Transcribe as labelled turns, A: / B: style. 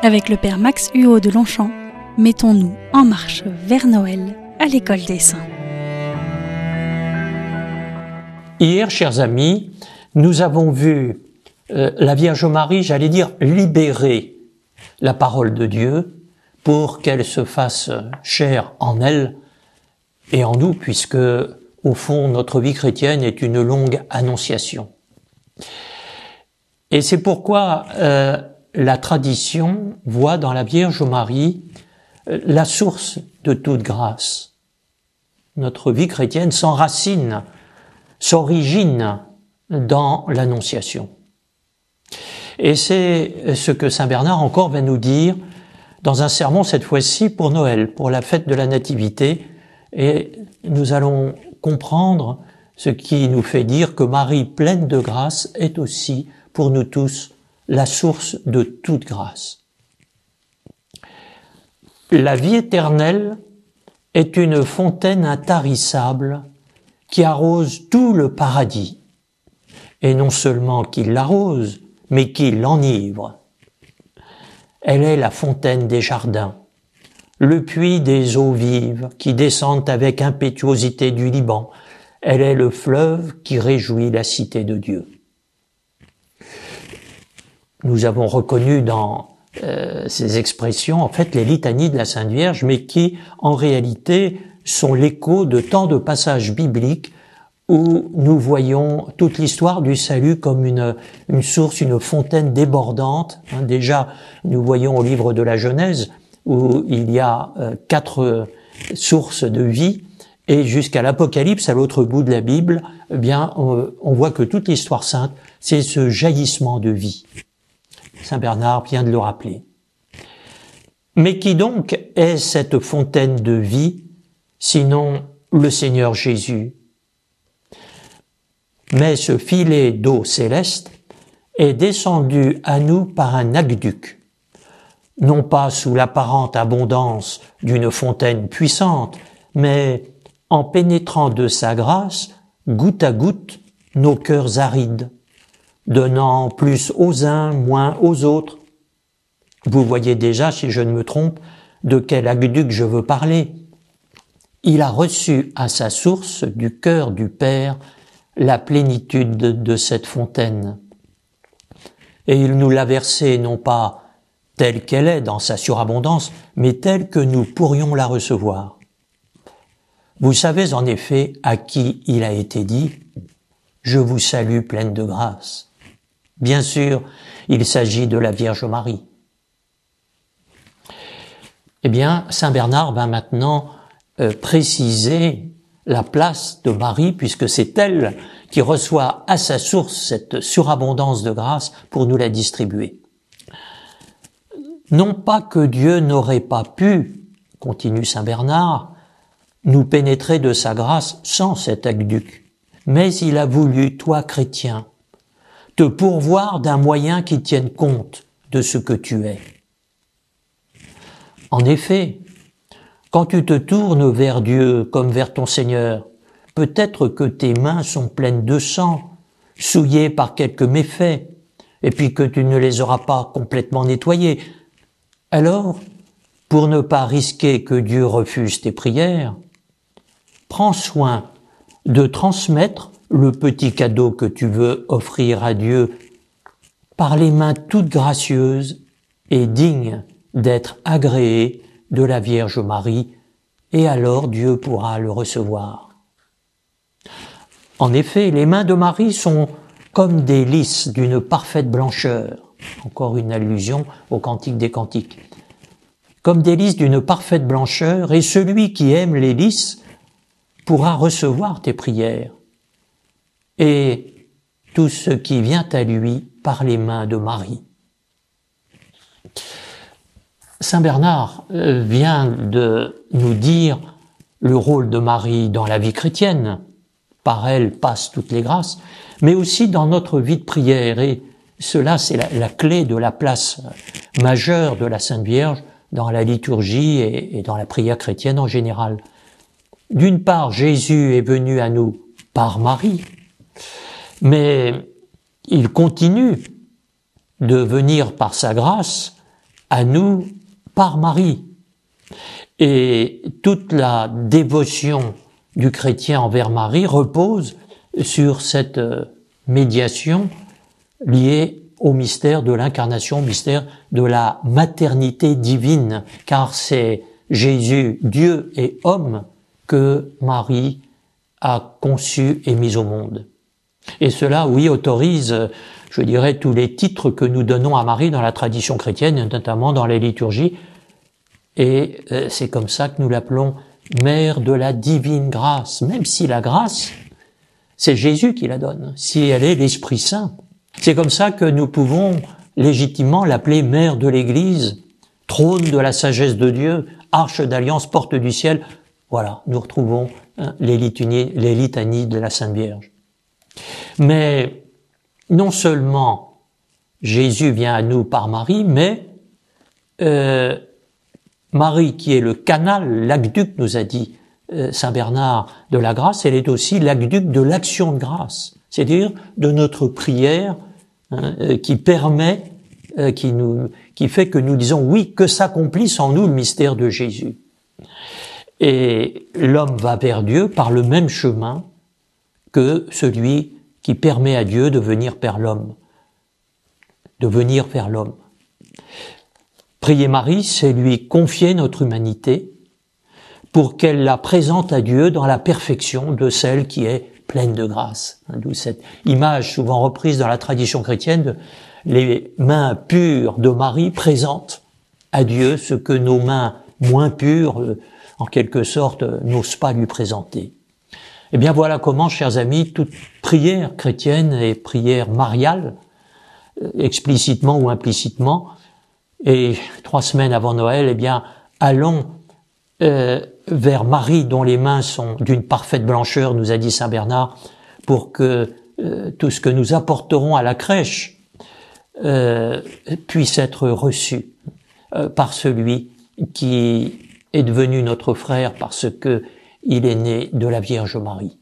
A: Avec le Père Max Huot de Longchamp, mettons-nous en marche vers Noël à l'École des Saints.
B: Hier, chers amis, nous avons vu la Vierge Marie, j'allais dire, libérer la parole de Dieu pour qu'elle se fasse chair en elle et en nous, puisque, au fond, notre vie chrétienne est une longue annonciation. Et c'est pourquoi la tradition voit dans la Vierge Marie la source de toute grâce. Notre vie chrétienne s'enracine, s'origine dans l'Annonciation. Et c'est ce que saint Bernard encore va nous dire dans un sermon cette fois-ci pour Noël, pour la fête de la Nativité, et nous allons comprendre ce qui nous fait dire que Marie, pleine de grâce, est aussi pour nous tous la source de toute grâce. La vie éternelle est une fontaine intarissable qui arrose tout le paradis, et non seulement qui l'arrose, mais qui l'enivre. Elle est la fontaine des jardins, le puits des eaux vives qui descendent avec impétuosité du Liban. Elle est le fleuve qui réjouit la cité de Dieu. Nous avons reconnu dans ces expressions, en fait, les litanies de la Sainte Vierge, mais qui, en réalité, sont l'écho de tant de passages bibliques où nous voyons toute l'histoire du salut comme une source, une fontaine débordante. Déjà, nous voyons au livre de la Genèse où il y a 4 sources de vie, et jusqu'à l'Apocalypse, à l'autre bout de la Bible, eh bien, on voit que toute l'histoire sainte, c'est ce jaillissement de vie. Saint Bernard vient de le rappeler. Mais qui donc est cette fontaine de vie, sinon le Seigneur Jésus? Mais ce filet d'eau céleste est descendu à nous par un aqueduc, non pas sous l'apparente abondance d'une fontaine puissante, mais en pénétrant de sa grâce, goutte à goutte, nos cœurs arides, donnant plus aux uns, moins aux autres. Vous voyez déjà, si je ne me trompe, de quel aqueduc je veux parler. Il a reçu à sa source du cœur du Père la plénitude de cette fontaine. Et il nous l'a versée non pas telle qu'elle est dans sa surabondance, mais telle que nous pourrions la recevoir. Vous savez en effet à qui il a été dit « Je vous salue pleine de grâce ». Bien sûr, il s'agit de la Vierge Marie. Eh bien, saint Bernard va maintenant préciser la place de Marie, puisque c'est elle qui reçoit à sa source cette surabondance de grâce pour nous la distribuer. Non pas que Dieu n'aurait pas pu, continue saint Bernard, nous pénétrer de sa grâce sans cet aqueduc, mais il a voulu, toi chrétien, te pourvoir d'un moyen qui tienne compte de ce que tu es. En effet, quand tu te tournes vers Dieu comme vers ton Seigneur, peut-être que tes mains sont pleines de sang, souillées par quelques méfaits, et puis que tu ne les auras pas complètement nettoyées. Alors, pour ne pas risquer que Dieu refuse tes prières, prends soin de transmettre le petit cadeau que tu veux offrir à Dieu par les mains toutes gracieuses et dignes d'être agréées de la Vierge Marie, et alors Dieu pourra le recevoir. En effet, les mains de Marie sont comme des lys d'une parfaite blancheur. Encore une allusion au Cantique des Cantiques. Comme des lys d'une parfaite blancheur, et celui qui aime les lys pourra recevoir tes prières et tout ce qui vient à lui par les mains de Marie. Saint Bernard vient de nous dire le rôle de Marie dans la vie chrétienne. Par elle passent toutes les grâces, mais aussi dans notre vie de prière. Et cela, c'est la clé de la place majeure de la Sainte Vierge dans la liturgie et dans la prière chrétienne en général. D'une part, Jésus est venu à nous par Marie, mais il continue de venir par sa grâce à nous par Marie. Et toute la dévotion du chrétien envers Marie repose sur cette médiation liée au mystère de l'incarnation, au mystère de la maternité divine, car c'est Jésus, Dieu et homme, que Marie a conçu et mis au monde. Et cela, oui, autorise, je dirais, tous les titres que nous donnons à Marie dans la tradition chrétienne, notamment dans les liturgies. Et c'est comme ça que nous l'appelons Mère de la divine grâce, même si la grâce, c'est Jésus qui la donne, si elle est l'Esprit Saint. C'est comme ça que nous pouvons légitimement l'appeler Mère de l'Église, trône de la sagesse de Dieu, arche d'alliance, porte du ciel. Voilà, nous retrouvons les litanies de la Sainte Vierge. Mais non seulement Jésus vient à nous par Marie, mais Marie, qui est le canal, l'aqueduc, nous a dit Saint Bernard de la grâce, elle est aussi l'aqueduc de l'action de grâce, c'est-à-dire de notre prière qui permet, qui fait que nous disons oui, que s'accomplisse en nous le mystère de Jésus. Et l'homme va vers Dieu par le même chemin que celui qui permet à Dieu de venir vers l'homme. Prier Marie, c'est lui confier notre humanité pour qu'elle la présente à Dieu dans la perfection de celle qui est pleine de grâce. D'où cette image souvent reprise dans la tradition chrétienne de les mains pures de Marie présentent à Dieu ce que nos mains moins pures, en quelque sorte, n'osent pas lui présenter. Eh bien voilà comment, chers amis, toute prière chrétienne et prière mariale, explicitement ou implicitement, et 3 semaines avant Noël, eh bien, allons vers Marie dont les mains sont d'une parfaite blancheur, nous a dit Saint Bernard, pour que tout ce que nous apporterons à la crèche puisse être reçu par celui qui est devenu notre frère parce que il est né de la Vierge Marie.